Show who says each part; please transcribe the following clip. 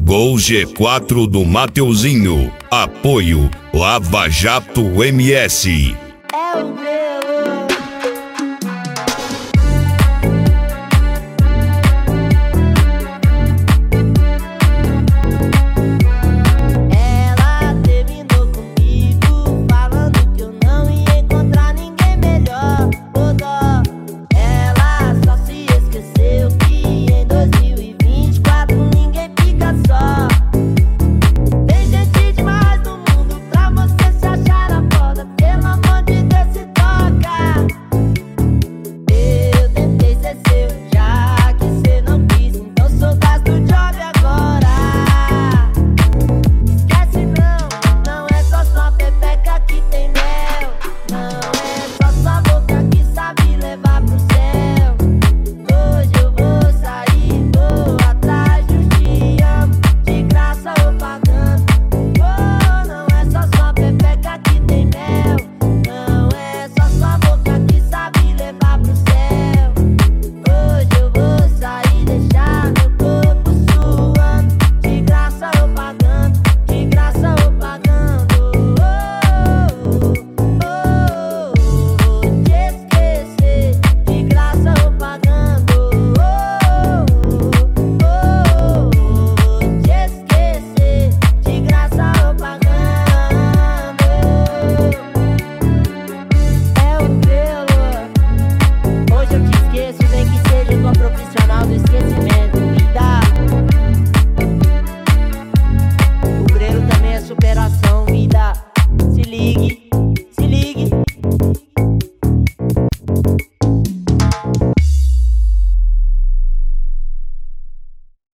Speaker 1: Gol G4 do Mateuzinho. Apoio Lava Jato MS.
Speaker 2: É o meu. Ela terminou comigo, falando que eu não ia encontrar ninguém melhor. Ô dó, ela só se esqueceu que em 2024 ninguém fica só. Tem gente demais no mundo pra você se achar a foda. Pelo amor de Deus, se toca. Eu tentei ser seu,